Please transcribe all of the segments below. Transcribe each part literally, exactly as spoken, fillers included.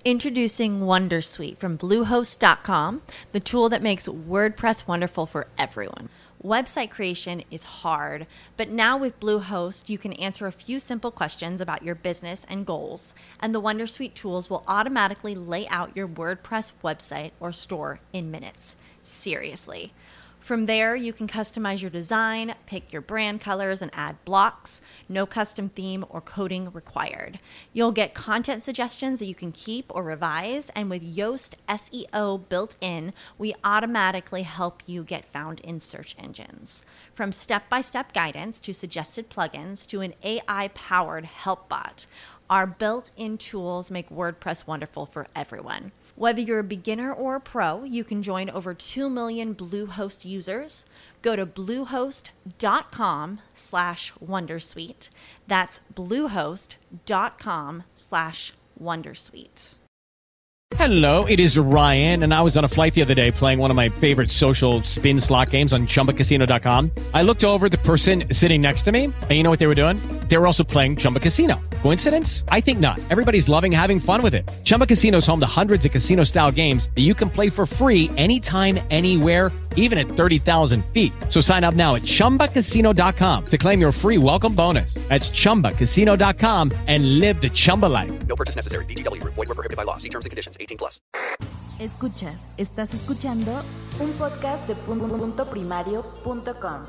Introducing Wondersuite from Bluehost dot com, the tool that makes WordPress wonderful for everyone. Website creation is hard, but now with Bluehost, you can answer a few simple questions about your business and goals, and the Wondersuite tools will automatically lay out your WordPress website or store in minutes. Seriously. From there, you can customize your design, pick your brand colors, and add blocks. No custom theme or coding required. You'll get content suggestions that you can keep or revise, and with Yoast S E O built in, we automatically help you get found in search engines. From step-by-step guidance to suggested plugins to an A I-powered help bot, our built-in tools make WordPress wonderful for everyone. Whether you're a beginner or a pro, you can join over two million Bluehost users. Go to bluehost.com slash Wondersuite. That's bluehost.com slash Wondersuite. Hello, it is Ryan, and I was on a flight the other day playing one of my favorite social spin slot games on Chumba Casino dot com. I looked over at the person sitting next to me, and you know what they were doing? They were also playing Chumba Casino. Coincidence? I think not. Everybody's loving having fun with it. Chumba Casino is home to hundreds of casino-style games that you can play for free anytime, anywhere, even at thirty thousand feet. So sign up now at Chumba Casino dot com to claim your free welcome bonus. That's Chumba Casino dot com and live the Chumba life. No purchase necessary. V G W. Void where prohibited by law. See terms and conditions. eighteen plus. Escuchas, estás escuchando un podcast de punto primario punto com.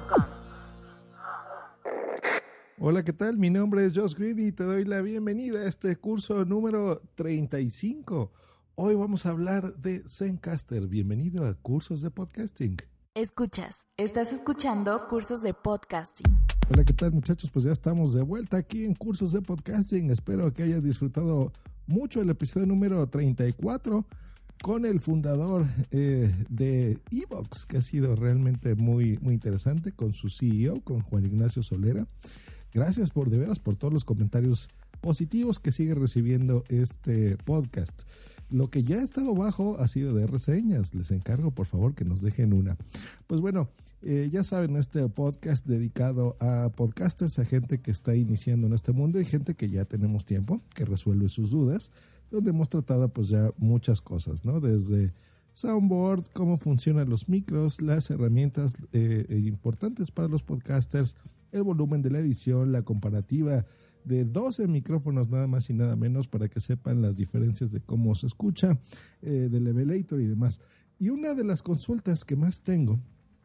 Hola, ¿qué tal? Mi nombre es Josh Green y te doy la bienvenida a este curso número treinta y cinco. Hoy vamos a hablar de Zencastr. Bienvenido a Cursos de Podcasting. Escuchas, estás escuchando Cursos de Podcasting. Hola, ¿qué tal, muchachos? Pues ya estamos de vuelta aquí en Cursos de Podcasting. Espero que hayas disfrutado mucho el episodio número treinta y cuatro con el fundador eh, de Evox, que ha sido realmente muy, muy interesante, con su C E O, con Juan Ignacio Solera. Gracias por de veras por todos los comentarios positivos que sigue recibiendo este podcast. Lo que ya ha estado bajo ha sido de reseñas. Les encargo, por favor, que nos dejen una. Pues bueno, eh, ya saben, este podcast dedicado a podcasters, a gente que está iniciando en este mundo y gente que ya tenemos tiempo, que resuelve sus dudas, donde hemos tratado pues ya muchas cosas, ¿no? Desde soundboard, cómo funcionan los micros, las herramientas eh, importantes para los podcasters, el volumen de la edición, la comparativa de doce micrófonos nada más y nada menos para que sepan las diferencias de cómo se escucha, eh, del levelator y demás. Y una de las consultas que más tengo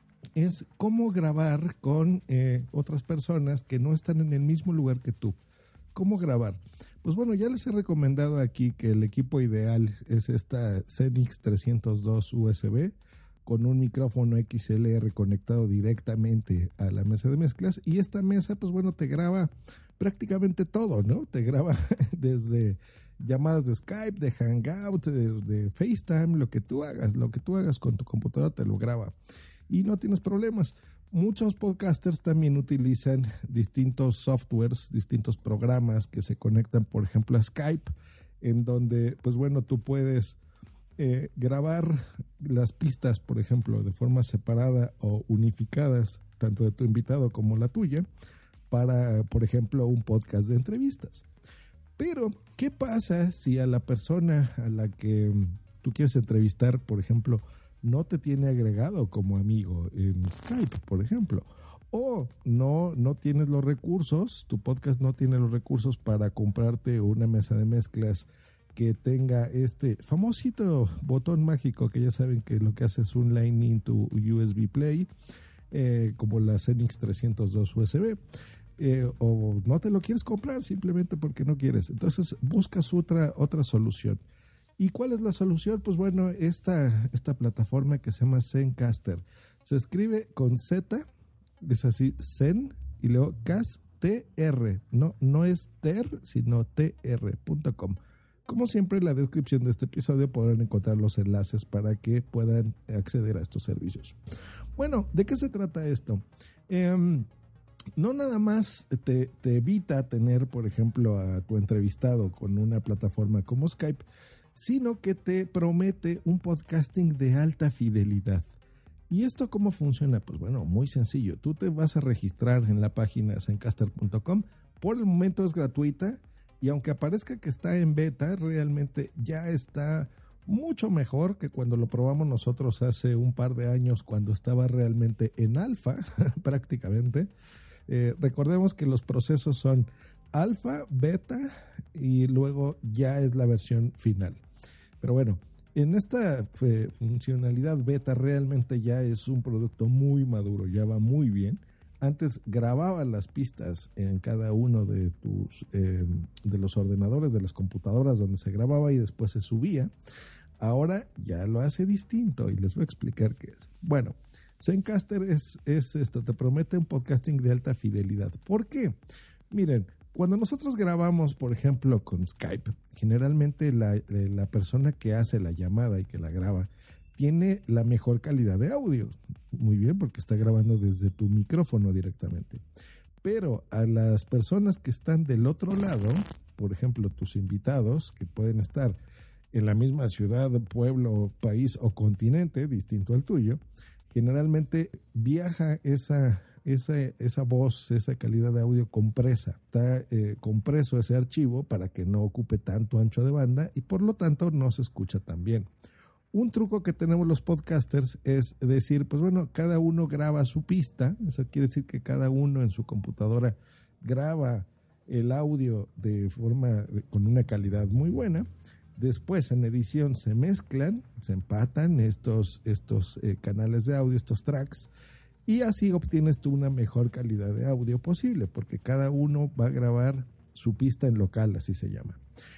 es cómo grabar con eh, otras personas que no están en el mismo lugar que tú. ¿Cómo grabar? Pues bueno, ya les he recomendado aquí que el equipo ideal es esta Zenix trescientos dos U S B con un micrófono X L R conectado directamente a la mesa de mezclas, y esta mesa pues bueno te graba prácticamente todo, ¿no? Te graba desde llamadas de Skype, de Hangout, de, de FaceTime, lo que tú hagas, lo que tú hagas con tu computadora te lo graba y no tienes problemas. Muchos podcasters también utilizan distintos softwares, distintos programas que se conectan, por ejemplo, a Skype, en donde, pues bueno, tú puedes eh, grabar las pistas, por ejemplo, de forma separada o unificadas, tanto de tu invitado como la tuya, para, por ejemplo, un podcast de entrevistas. Pero, ¿qué pasa si a la persona a la que tú quieres entrevistar, por ejemplo, no te tiene agregado como amigo en Skype, por ejemplo? O no, no tienes los recursos, tu podcast no tiene los recursos para comprarte una mesa de mezclas que tenga este famosito botón mágico que ya saben que lo que hace es un Lightning to U S B Play, eh, como la Zenix trescientos dos U S B. Eh, o no te lo quieres comprar simplemente porque no quieres. Entonces buscas otra, otra solución. ¿Y cuál es la solución? Pues bueno, esta, esta plataforma que se llama Zencastr. Se escribe con Z, es así, Zen, y luego Castr. No, no es ter, sino tr punto com. Como siempre, en la descripción de este episodio podrán encontrar los enlaces para que puedan acceder a estos servicios. Bueno, ¿de qué se trata esto? Eh, No nada más te, te evita tener, por ejemplo, a tu entrevistado con una plataforma como Skype, sino que te promete un podcasting de alta fidelidad. ¿Y esto cómo funciona? Pues bueno, muy sencillo. Tú te vas a registrar en la página zencastr punto com. Por el momento es gratuita. Y aunque aparezca que está en beta, realmente ya está mucho mejor que cuando lo probamos nosotros hace un par de años, cuando estaba realmente en alfa, prácticamente. Eh, recordemos que los procesos son alfa, beta y luego ya es la versión final. Pero bueno, en esta eh, funcionalidad beta realmente ya es un producto muy maduro, ya va muy bien. Antes grababa las pistas en cada uno de tus eh, de los ordenadores, de las computadoras donde se grababa y después se subía. Ahora ya lo hace distinto y les voy a explicar qué es. Bueno, Zencastr es, es esto, te promete un podcasting de alta fidelidad. ¿Por qué? Miren, cuando nosotros grabamos, por ejemplo, con Skype, generalmente la, la persona que hace la llamada y que la graba tiene la mejor calidad de audio. Muy bien, porque está grabando desde tu micrófono directamente. Pero a las personas que están del otro lado, por ejemplo, tus invitados, que pueden estar en la misma ciudad, pueblo, país o continente, distinto al tuyo, generalmente viaja esa, esa, esa voz, esa calidad de audio compresa. Está eh, compreso ese archivo para que no ocupe tanto ancho de banda y por lo tanto no se escucha tan bien. Un truco que tenemos los podcasters es decir, pues bueno, cada uno graba su pista. Eso quiere decir que cada uno en su computadora graba el audio de forma, con una calidad muy buena. Después en edición se mezclan, se empatan estos, estos eh, canales de audio, estos tracks, y así obtienes tú una mejor calidad de audio posible, porque cada uno va a grabar su pista en local, así se llama.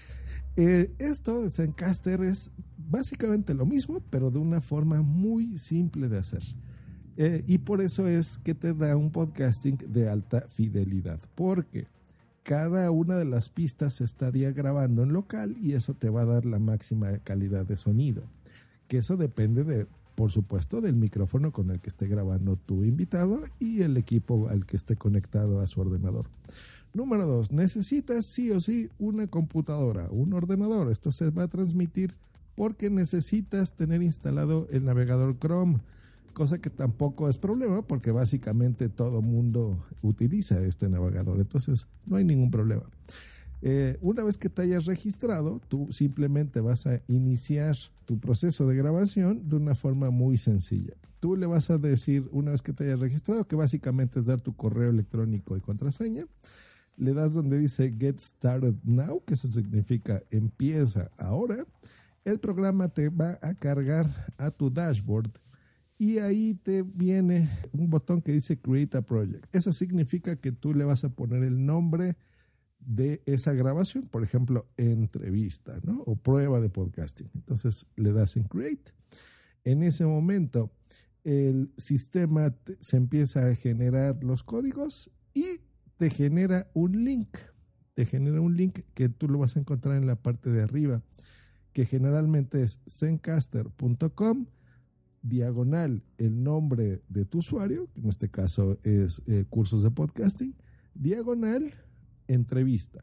Eh, esto de Zencastr es básicamente lo mismo, pero de una forma muy simple de hacer. Eh, y por eso es que te da un podcasting de alta fidelidad, porque cada una de las pistas se estaría grabando en local y eso te va a dar la máxima calidad de sonido. Que eso depende de, por supuesto, del micrófono con el que esté grabando tu invitado y el equipo al que esté conectado a su ordenador. Número dos, necesitas sí o sí una computadora, un ordenador. Esto se va a transmitir porque necesitas tener instalado el navegador Chrome, cosa que tampoco es problema porque básicamente todo mundo utiliza este navegador, entonces no hay ningún problema. Eh, una vez que te hayas registrado, tú simplemente vas a iniciar tu proceso de grabación de una forma muy sencilla. Tú le vas a decir, una vez que te hayas registrado, que básicamente es dar tu correo electrónico y contraseña. Le das donde dice Get Started Now, que eso significa empieza ahora. El programa te va a cargar a tu dashboard y ahí te viene un botón que dice Create a Project. Eso significa que tú le vas a poner el nombre de esa grabación, por ejemplo, entrevista, ¿no? O prueba de podcasting. Entonces le das en Create. En ese momento el sistema te, se empieza a generar los códigos y te genera un link. Te genera un link que tú lo vas a encontrar en la parte de arriba, que generalmente es zencastr punto com diagonal el nombre de tu usuario, que en este caso es eh, cursos de podcasting, diagonal entrevista.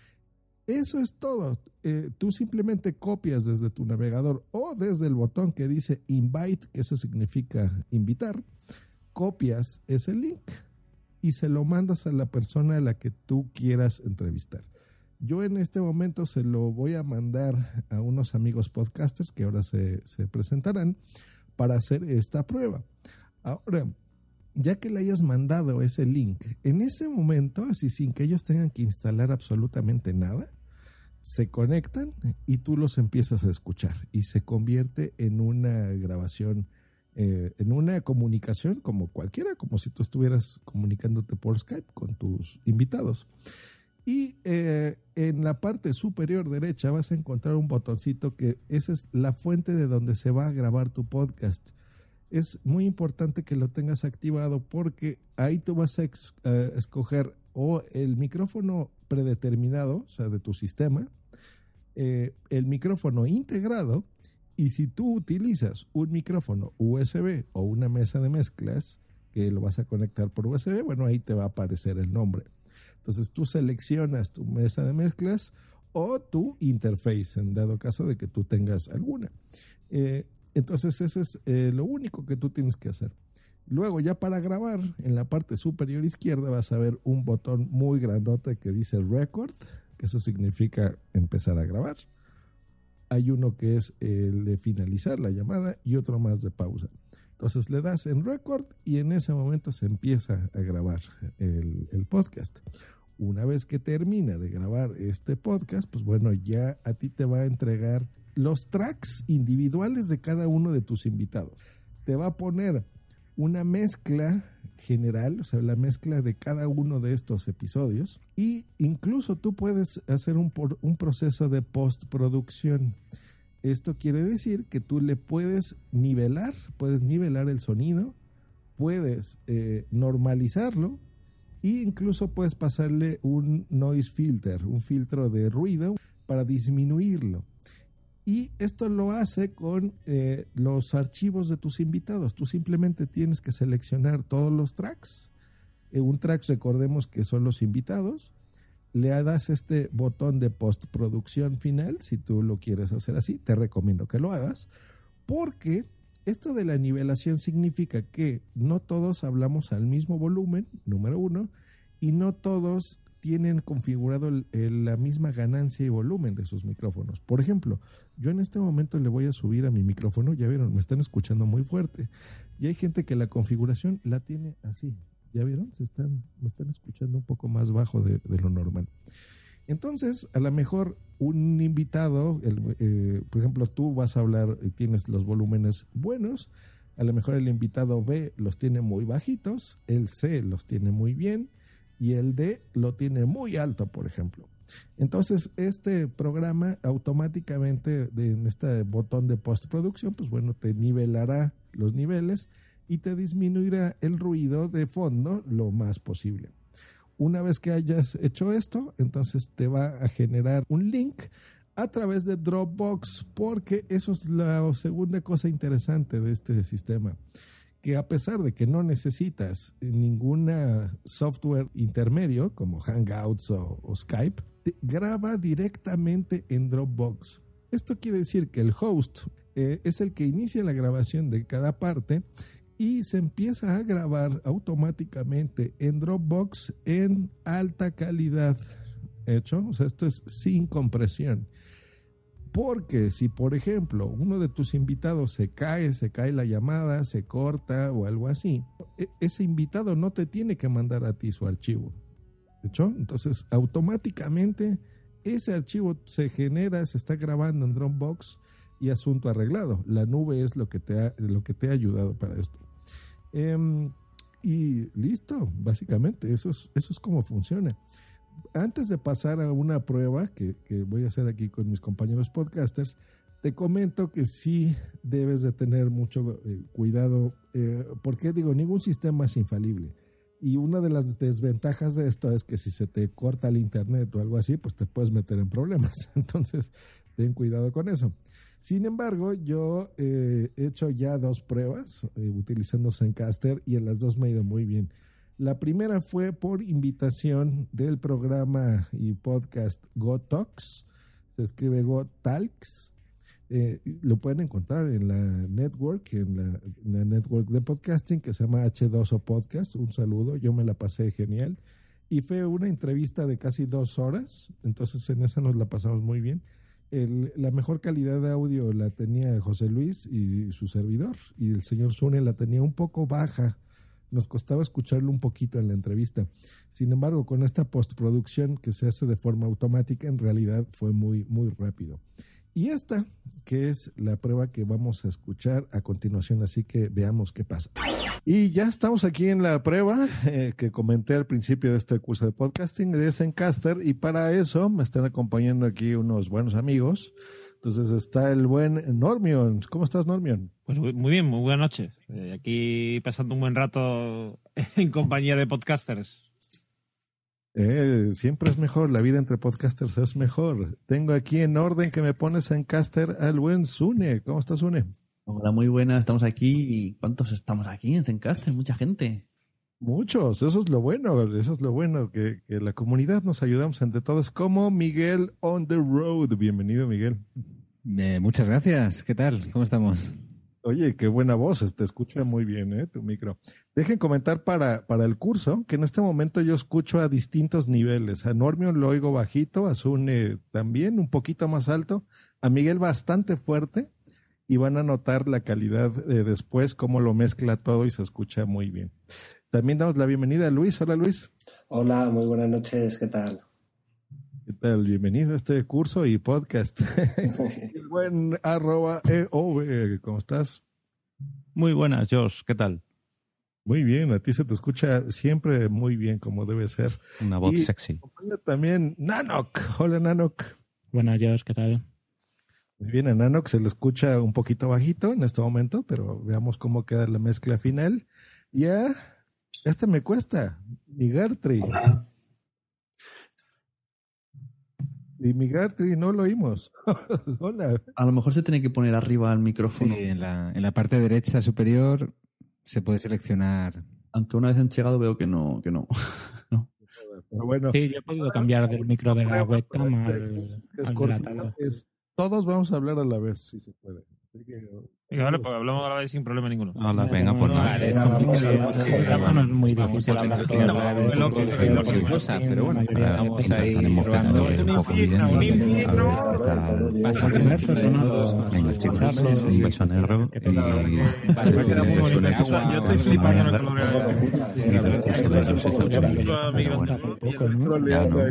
Eso es todo. Eh, tú simplemente copias desde tu navegador o desde el botón que dice invite, que eso significa invitar, copias ese link y se lo mandas a la persona a la que tú quieras entrevistar. Yo en este momento se lo voy a mandar a unos amigos podcasters que ahora se, se presentarán para hacer esta prueba. Ahora, ya que le hayas mandado ese link, en ese momento, así sin que ellos tengan que instalar absolutamente nada, se conectan y tú los empiezas a escuchar y se convierte en una grabación, eh, en una comunicación como cualquiera, como si tú estuvieras comunicándote por Skype con tus invitados. Y eh, en la parte superior derecha vas a encontrar un botoncito que esa es la fuente de donde se va a grabar tu podcast. Es muy importante que lo tengas activado porque ahí tú vas a ex, uh, escoger o el micrófono predeterminado, o sea, de tu sistema, eh, el micrófono integrado, y si tú utilizas un micrófono U S B o una mesa de mezclas que lo vas a conectar por U S B, bueno, ahí te va a aparecer el nombre. Entonces tú seleccionas tu mesa de mezclas o tu interface, en dado caso de que tú tengas alguna. Eh, entonces ese es eh, lo único que tú tienes que hacer. Luego ya para grabar, en la parte superior izquierda vas a ver un botón muy grandote que dice Record. que eso significa empezar a grabar. Hay uno que es el de finalizar la llamada y otro más de pausa. Entonces le das en record y en ese momento se empieza a grabar el, el podcast. Una vez que termina de grabar este podcast, pues bueno, ya a ti te va a entregar los tracks individuales de cada uno de tus invitados. Te va a poner una mezcla general, o sea, la mezcla de cada uno de estos episodios, y incluso tú puedes hacer un, un proceso de postproducción. Esto quiere decir que tú le puedes nivelar, puedes nivelar el sonido, puedes eh, normalizarlo e incluso puedes pasarle un noise filter, un filtro de ruido para disminuirlo. Y esto lo hace con eh, los archivos de tus invitados. Tú simplemente tienes que seleccionar todos los tracks. Eh, un track, recordemos que son los invitados. Le das este botón de postproducción final, si tú lo quieres hacer así. Te recomiendo que lo hagas, porque esto de la nivelación significa que no todos hablamos al mismo volumen, número uno, y no todos tienen configurado el, el, la misma ganancia y volumen de sus micrófonos. Por ejemplo, yo en este momento le voy a subir a mi micrófono, ya vieron, me están escuchando muy fuerte. Y hay gente que la configuración la tiene así, ¿ya vieron? Se están, me están escuchando un poco más bajo de, de lo normal. Entonces, a lo mejor un invitado, el, eh, por ejemplo, tú vas a hablar y tienes los volúmenes buenos, a lo mejor el invitado B los tiene muy bajitos, el C los tiene muy bien, y el D lo tiene muy alto, por ejemplo. Entonces, este programa automáticamente de, en este botón de postproducción, pues bueno, te nivelará los niveles y te disminuirá el ruido de fondo lo más posible. Una vez que hayas hecho esto, entonces te va a generar un link a través de Dropbox, porque eso es la segunda cosa interesante de este sistema, que a pesar de que no necesitas ningún software intermedio como Hangouts o, o Skype, te graba directamente en Dropbox. Esto quiere decir que el host eh, es el que inicia la grabación de cada parte y se empieza a grabar automáticamente en Dropbox en alta calidad. ¿Hecho? O sea, esto es sin compresión. Porque si, por ejemplo, uno de tus invitados se cae, se cae la llamada, se corta o algo así, ese invitado no te tiene que mandar a ti su archivo. ¿Hecho? Entonces, automáticamente ese archivo se genera, se está grabando en Dropbox y asunto arreglado. La nube es lo que te ha, lo que te ha ayudado para esto. Eh, y listo, básicamente, eso es, eso es como funciona. Antes de pasar a una prueba que, que voy a hacer aquí con mis compañeros podcasters, te comento que sí debes de tener mucho eh, cuidado, eh, porque digo, ningún sistema es infalible. Y una de las desventajas de esto es que si se te corta el internet o algo así, pues te puedes meter en problemas. Entonces, ten cuidado con eso. Sin embargo, yo eh, he hecho ya dos pruebas eh, utilizando Zencastr y en las dos me ha ido muy bien. La primera fue por invitación del programa y podcast GoTalks. Se escribe GoTalks. Eh, lo pueden encontrar en la network, en la, en la network de podcasting que se llama H dos O Podcast. Un saludo, yo me la pasé genial. Y fue una entrevista de casi dos horas, entonces en esa nos la pasamos muy bien. El, la mejor calidad de audio la tenía José Luis y su servidor, y el señor Zune la tenía un poco baja. Nos costaba escucharlo un poquito en la entrevista. Sin embargo, con esta postproducción que se hace de forma automática, en realidad fue muy, muy rápido. Y esta, que es la prueba que vamos a escuchar a continuación, así que veamos qué pasa. Y ya estamos aquí en la prueba eh, que comenté al principio de este curso de podcasting de Zencastr, y para eso me están acompañando aquí unos buenos amigos. Entonces está el buen Normion. ¿Cómo estás, Normion? Pues muy bien, muy buena noche. Eh, aquí pasando un buen rato en compañía de podcasters. Eh, siempre es mejor, la vida entre podcasters es mejor. Tengo aquí en orden que me pones Zencastr al buen Zune. ¿Cómo estás, Zune? Hola, muy buenas, estamos aquí. ¿Y cuántos estamos aquí en Zencastr? Mucha gente. Muchos, eso es lo bueno, eso es lo bueno, que, que la comunidad nos ayudamos entre todos, como Miguel on the road. Bienvenido, Miguel. Eh, muchas gracias, ¿qué tal? ¿Cómo estamos? Oye, qué buena voz, te escucha muy bien, ¿eh? Tu micro. Dejen comentar para, para el curso, que en este momento yo escucho a distintos niveles. A Normion lo oigo bajito, a Sune también, un poquito más alto, a Miguel bastante fuerte, y van a notar la calidad eh, después, cómo lo mezcla todo y se escucha muy bien. También damos la bienvenida a Luis. Hola, Luis. Hola, muy buenas noches, ¿qué tal? ¿Qué tal? Bienvenido a este curso y podcast. El buen arroba E O V, ¿cómo estás? Muy buenas, Josh, ¿qué tal? Muy bien, a ti se te escucha siempre muy bien, como debe ser. Una voz y sexy. También Nanok. Hola, Nanok. Buenas, Josh, ¿qué tal? Muy bien, a Nanok se le escucha un poquito bajito en este momento, pero veamos cómo queda la mezcla final. Ya, este me cuesta, mi Gartry. Hola. Y mi Gartry no lo oímos. Hola. A lo mejor se tiene que poner arriba el micrófono. Sí, en la, en la parte derecha superior se puede seleccionar. Aunque una vez han llegado veo que no, que no. no. Pero bueno. Sí, yo he podido cambiar del micro de la webcam al, es al cortito, es, todos vamos a hablar a la vez, si se puede. Así que, Venga, vale, pues hablamos a la vez sin problema ninguno. Hola, venga, pues nada. Vale, es complicado. Esto no es muy difícil hablar todo a la vez. Cualquier cosa, pero bueno, vamos ahí Intentaremos que probando. todo un poco bien. un A infierno. ver qué tal. Bastante versos, ¿no? Todos con Venga, sus chicos, charlos un beso negro y y va a ser queda muy que bonito. suene Yo agua. estoy flipando en el y del curso de ellos está hecho bien. Pero bueno, ya no.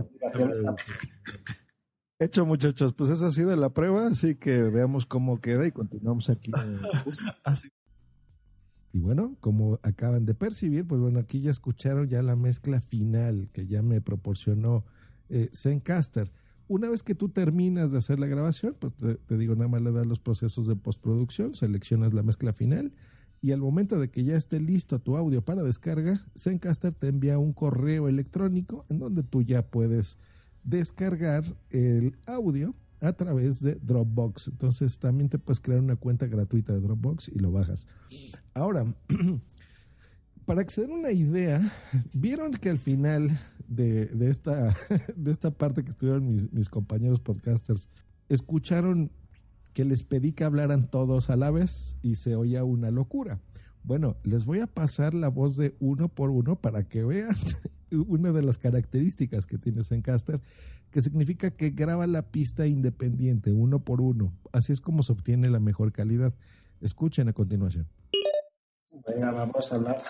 hecho, muchachos, pues eso ha sido la prueba, así que veamos cómo queda y continuamos aquí en el curso. Y bueno, como acaban de percibir, pues bueno, aquí ya escucharon ya la mezcla final que ya me proporcionó eh, Zencastr. Una vez que tú terminas de hacer la grabación, pues te, te digo, nada más le das los procesos de postproducción, seleccionas la mezcla final y al momento de que ya esté listo tu audio para descarga, Zencastr te envía un correo electrónico en donde tú ya puedes descargar el audio a través de Dropbox. Entonces también te puedes crear una cuenta gratuita de Dropbox y lo bajas. Ahora, para que se den una idea, vieron que al final de, de, esta, de esta parte que estuvieron mis, mis compañeros podcasters, escucharon que les pedí que hablaran todos a la vez y se oía una locura. Bueno, les voy a pasar la voz de uno por uno para que vean una de las características que tiene Zencastr, que significa que graba la pista independiente, uno por uno. Así es como se obtiene la mejor calidad. Escuchen a continuación. Venga, vamos a hablar.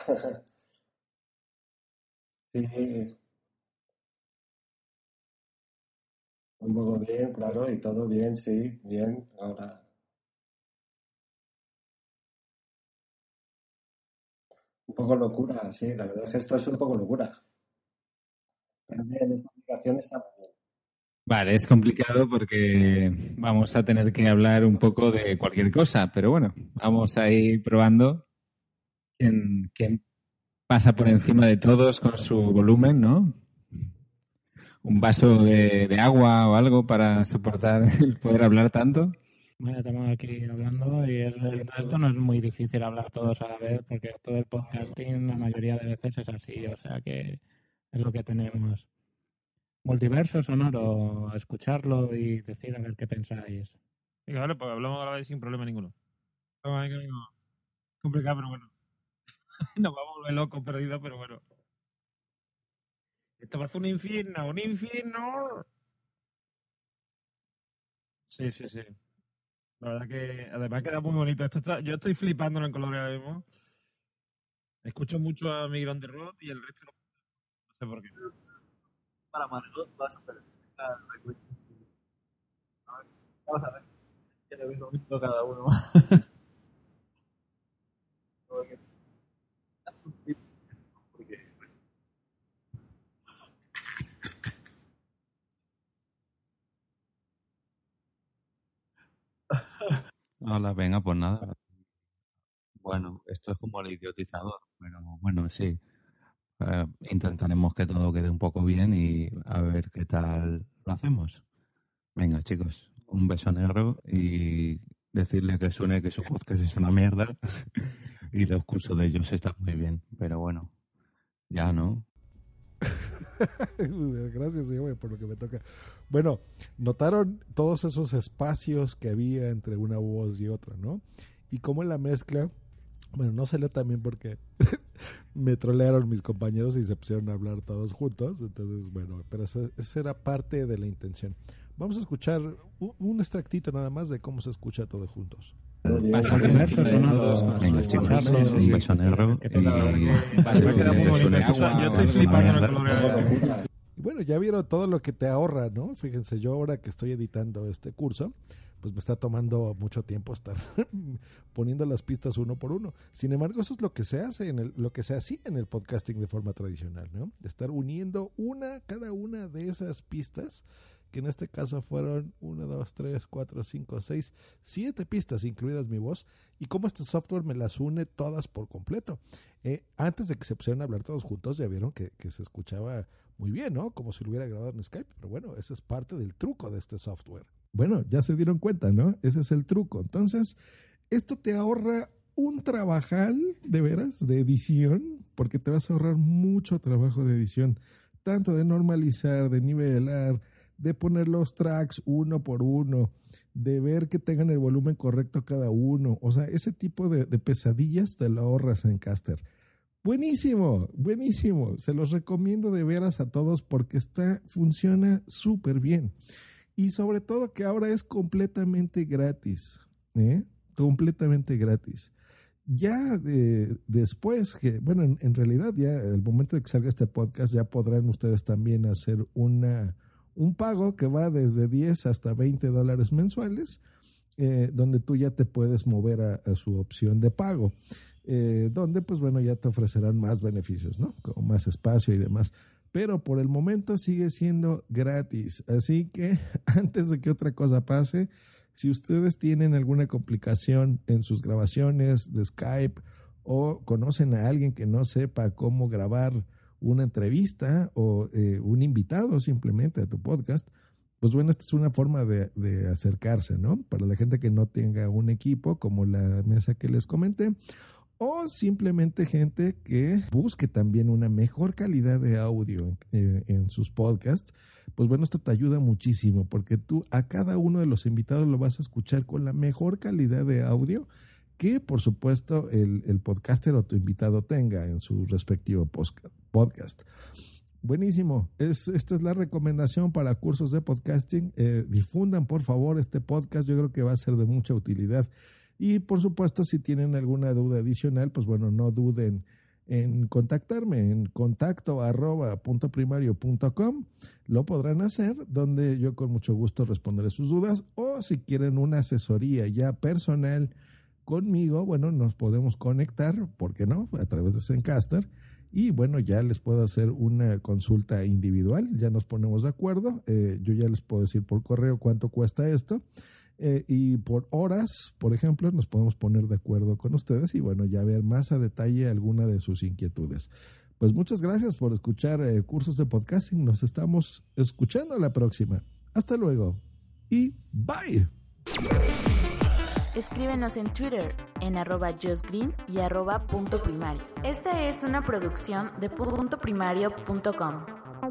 Sí. Un poco bien, claro, y todo bien, sí, bien. Ahora. Un poco locura, sí, la verdad es que esto es un poco locura. Pero bien, esta aplicación está muy bien. Vale, es complicado porque vamos a tener que hablar un poco de cualquier cosa, pero bueno, vamos a ir probando quién, quién pasa por encima de todos con su volumen, ¿no? Un vaso de, de agua o algo para soportar el poder hablar tanto. Bueno, estamos aquí hablando y es, esto no es muy difícil hablar todos a la vez porque esto del podcasting la mayoría de veces es así, o sea que es lo que tenemos. Multiverso sonoro, escucharlo y decir a ver qué pensáis. Venga, vale, pues hablamos a la vez sin problema ninguno. Venga, venga, venga. Complicado, pero bueno. Nos vamos a volver locos, perdidos, pero bueno. Esto va a ser un infierno, un infierno. Sí, sí, sí. La verdad que además queda muy bonito. Esto está, yo estoy flipando en colores ahora mismo. Escucho mucho a Miguel on the Road y el resto no, no sé por qué. Para Margot vas a tener que vamos a ver. Ya lo habéis visto cada uno. Hola, venga, pues nada. Bueno, esto es como el idiotizador, pero bueno, sí. Eh, intentaremos que todo quede un poco bien y a ver qué tal lo hacemos. Venga, chicos, un beso negro y decirle que suene que su podcast es una mierda y los cursos de ellos están muy bien, pero bueno, ya no. Gracias, señor, por lo que me toca. Bueno, notaron todos esos espacios que había entre una voz y otra, ¿no? y cómo en la mezcla, bueno, no salió también porque me trolearon mis compañeros y se pusieron a hablar todos juntos, entonces bueno, pero esa, esa era parte de la intención. Vamos a escuchar un, un extractito nada más de cómo se escucha todos juntos. Bastante encima de todos. Venga, chicos, un beso negro y Yo estoy flipando en el y bueno, ya vieron todo lo que te ahorra, ¿no? Fíjense, yo ahora que estoy editando este curso, pues me está tomando mucho tiempo estar poniendo las pistas uno por uno. Sin embargo, eso es lo que se hace en el, lo que se hacía en el podcasting de forma tradicional, ¿no? De estar uniendo una, cada una de esas pistas, que en este caso fueron una, dos, tres, cuatro, cinco, seis, siete pistas, incluidas mi voz, y cómo este software me las une todas por completo. Eh, antes de que se pusieran a hablar todos juntos, ya vieron que, que se escuchaba muy bien, ¿no? Como si lo hubiera grabado en Skype, pero bueno, ese es parte del truco de este software. Bueno, ya se dieron cuenta, ¿no? Ese es el truco. Entonces, esto te ahorra un trabajal, de veras, de edición, porque te vas a ahorrar mucho trabajo de edición, tanto de normalizar, de nivelar, de poner los tracks uno por uno, de ver que tengan el volumen correcto cada uno. O sea, ese tipo de, de pesadillas te lo ahorras en Caster. Buenísimo, buenísimo. Se los recomiendo de veras a todos porque está, funciona súper bien. Y sobre todo que ahora es completamente gratis, ¿eh? Completamente gratis. Ya de, después, que bueno, en, en realidad ya el momento de que salga este podcast ya podrán ustedes también hacer una, un pago que va desde diez hasta veinte dólares mensuales, eh, donde tú ya te puedes mover a, a su opción de pago. Eh, donde pues bueno ya te ofrecerán más beneficios, ¿no? Como más espacio y demás, pero por el momento sigue siendo gratis, así que antes de que otra cosa pase, si ustedes tienen alguna complicación en sus grabaciones de Skype o conocen a alguien que no sepa cómo grabar una entrevista o eh, un invitado simplemente a tu podcast, pues bueno, esta es una forma de, de acercarse, ¿no? Para la gente que no tenga un equipo como la mesa que les comenté, o simplemente gente que busque también una mejor calidad de audio en, en sus podcasts, pues bueno, esto te ayuda muchísimo porque tú a cada uno de los invitados lo vas a escuchar con la mejor calidad de audio que por supuesto el, el podcaster o tu invitado tenga en su respectivo podcast. Buenísimo, es, esta es la recomendación para cursos de podcasting. Eh, difundan por favor este podcast, yo creo que va a ser de mucha utilidad. Y por supuesto, si tienen alguna duda adicional, pues bueno, no duden en contactarme en contacto arroba punto primario punto com. Lo podrán hacer, donde yo con mucho gusto responderé sus dudas. O si quieren una asesoría ya personal conmigo, bueno, nos podemos conectar, ¿por qué no? A través de Zencastr. Y bueno, ya les puedo hacer una consulta individual, ya nos ponemos de acuerdo. Eh, yo ya les puedo decir por correo cuánto cuesta esto. Eh, y por horas, por ejemplo, nos podemos poner de acuerdo con ustedes y bueno, ya ver más a detalle alguna de sus inquietudes. Pues muchas gracias por escuchar eh, Cursos de Podcasting. Nos estamos escuchando a la próxima. Hasta luego y bye. Escríbenos en Twitter en arroba justgreen y arroba punto primario. Esta es una producción de punto primario punto com.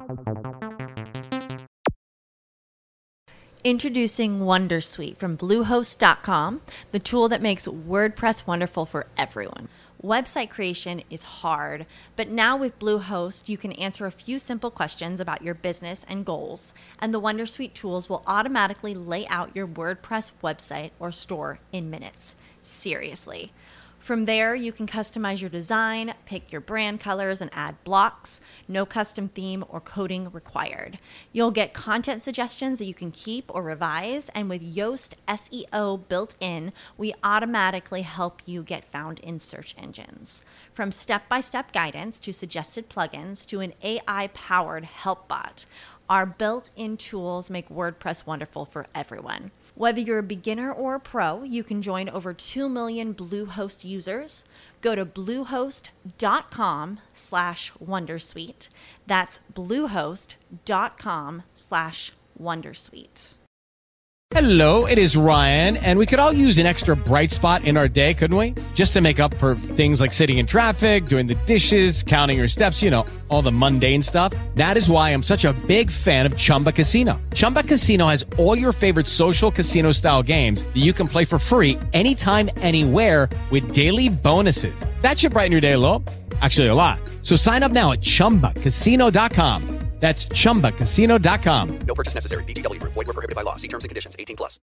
Introducing Wondersuite from Bluehost dot com, the tool that makes WordPress wonderful for everyone. Website creation is hard, but now with Bluehost, you can answer a few simple questions about your business and goals, and the Wondersuite tools will automatically lay out your WordPress website or store in minutes. Seriously. From there, you can customize your design, pick your brand colors, and add blocks. No custom theme or coding required. You'll get content suggestions that you can keep or revise, and with Yoast S E O built in, we automatically help you get found in search engines. From step-by-step guidance to suggested plugins to an A I-powered help bot, our built-in tools make WordPress wonderful for everyone. Whether you're a beginner or a pro, you can join over two million Bluehost users. Go to bluehost.com slash Wondersuite. That's bluehost.com slash Wondersuite. Hello, it is Ryan, and we could all use an extra bright spot in our day, couldn't we? Just to make up for things like sitting in traffic, doing the dishes, counting your steps, you know, all the mundane stuff. That is why I'm such a big fan of Chumba Casino. Chumba Casino has all your favorite social casino-style games that you can play for free anytime, anywhere with daily bonuses. That should brighten your day a little. Actually, a lot. So sign up now at chumba casino dot com. That's chumba casino dot com. No purchase necessary. V G W Group. Void where prohibited by law. See terms and conditions. eighteen plus.